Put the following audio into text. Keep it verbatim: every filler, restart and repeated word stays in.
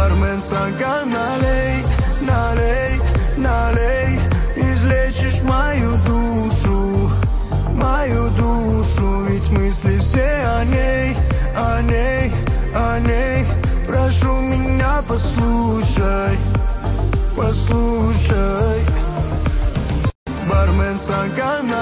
Бармен, стакан налей, налей, налей. Излечишь мою душу, мою душу. Ведь мысли все о ней, о ней, о ней. Прошу меня, послушай, послушай. Бармен, стакан налей.